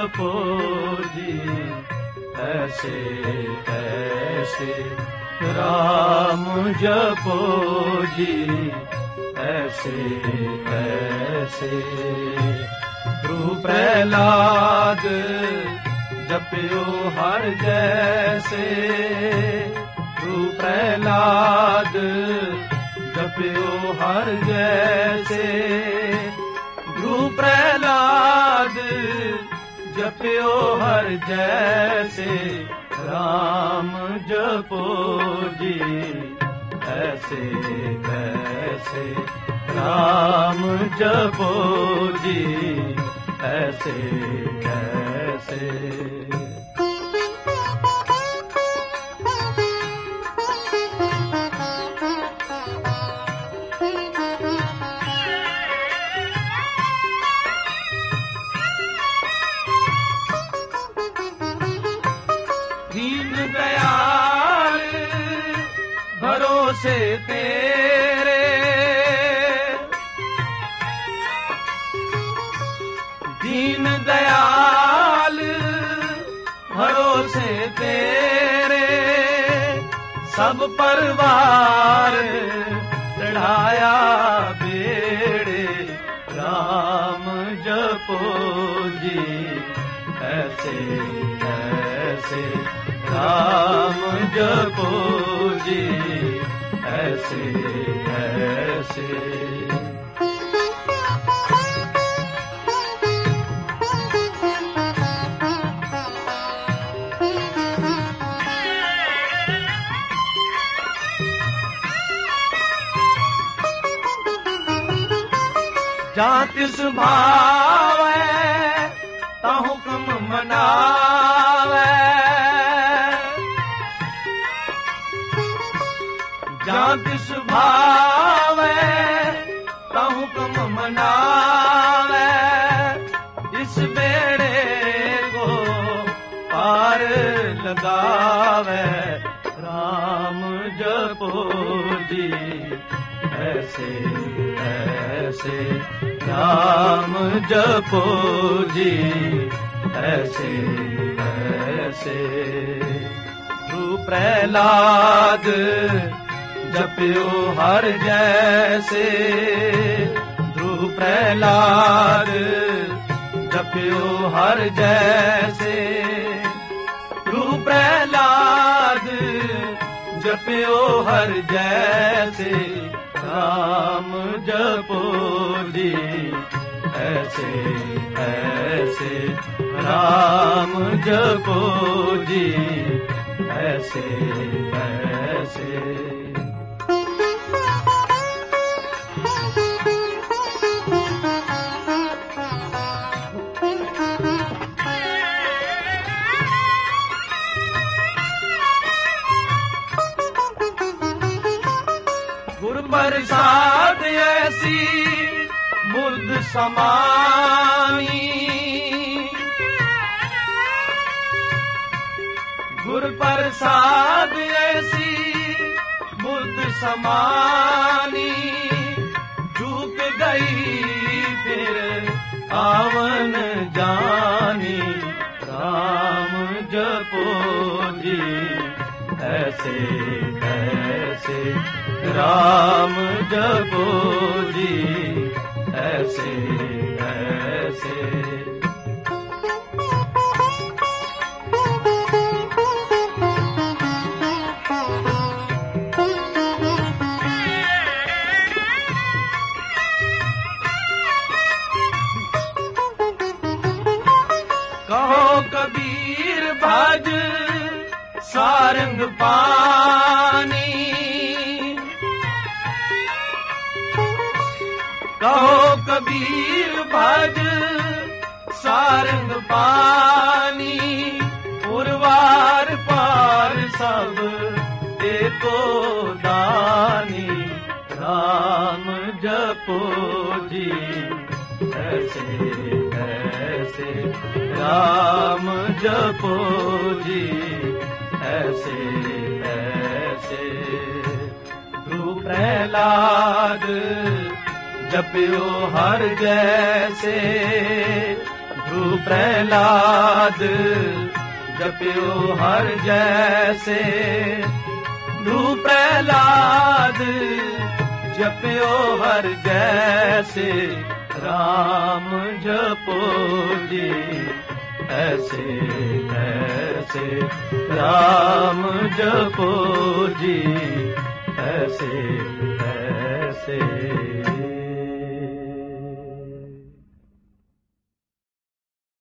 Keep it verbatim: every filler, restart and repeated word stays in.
जपो जी, ऐसे ऐसे राम जपो जी, ऐसे ऐसे। ध्रुव प्रहलाद जपियो हर जैसे, ध्रुव प्रहलाद जपियो हर जैसे, ध्रुव प्रहलाद जपियो हर जैसे, राम जपो जी, ऐसे कैसे राम जपो जी, ऐसे कैसे। दीन दयाल भरोसे तेरे, दीन दयाल भरोसे तेरे, सब परिवार चढ़ाया बेड़े, राम जपो जी, ऐसे ऐसे राम जपो जी, ऐसे ऐसे। जहाँ तिस भावै ता हुक्म मनावै, जहाँ तिस भावै ता हुक्म मनावै, इस बेड़े को पार लगावै, राम जपो जी, ऐसे ऐसे राम जपो जी, ऐसे ऐसे। ध्रुव प्रहलाद जपियो हर जैसे, ध्रुव प्रहलाद जपियो हर जैसे, ध्रुव प्रहलाद जपियो हर जैसे, राम जपो जी, ऐसे ऐसे राम जपो जी, ऐसे ऐसे। गुरु प्रसाद ऐसी बुद्ध समानी, गुरु प्रसाद ऐसी बुद्ध समानी, झुक गई फिर आवन जानी, राम जपो जी, ऐसे ऐसे राम जपो जी, ऐसे ऐसे। कहो कबीर भज सारंग पानी, कहो कबीर भज सारंग पानी, पुरवार पार सब एको दानी, राम जपो जी, ऐसे ऐसे राम जपो जी, ऐसे ऐसे। ध्रुव प्रहलाद जपियो हर जैसे, ध्रुव प्रहलाद जप्यो हर जैसे, ध्रुव प्रहलाद जप्यो हर जैसे, राम जपो जी ऐसे ऐसे, राम जपो जी ऐसे ऐसे।